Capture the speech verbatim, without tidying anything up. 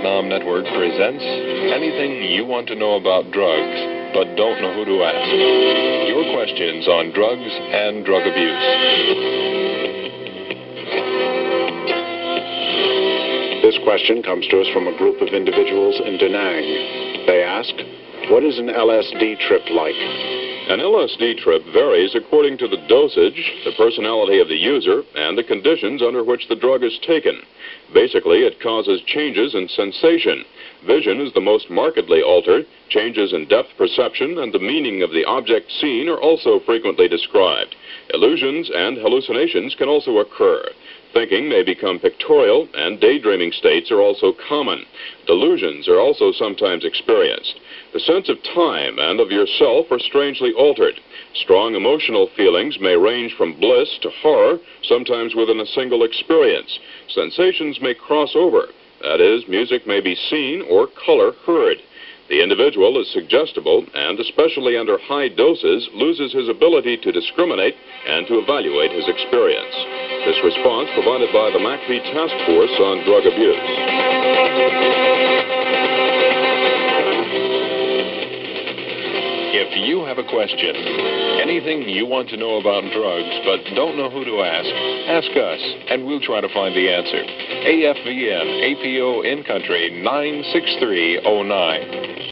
com Network presents Anything You Want to Know About Drugs, but Don't Know Who to Ask. Your questions on drugs and drug abuse. This question comes to us from a group of individuals in Da Nang. They ask, what is an L S D trip like? An L S D trip varies according to the dosage, the personality of the user, and the conditions under which the drug is taken. Basically, it causes changes in sensation. Vision is the most markedly altered. Changes in depth perception and the meaning of the object seen are also frequently described. Illusions and hallucinations can also occur. Thinking may become pictorial, and daydreaming states are also common. Delusions are also sometimes experienced. The sense of time and of yourself are strangely altered. Strong emotional feelings may range from bliss to horror, sometimes within a single experience. Sensations may cross over. That is, music may be seen or color heard. The individual is suggestible and, especially under high doses, loses his ability to discriminate and to evaluate his experience. This response provided by the MACV Task Force on Drug Abuse. If you have a question, anything you want to know about drugs but don't know who to ask, ask us, and we'll try to find the answer. A F V N A P O in Country nine six three oh nine.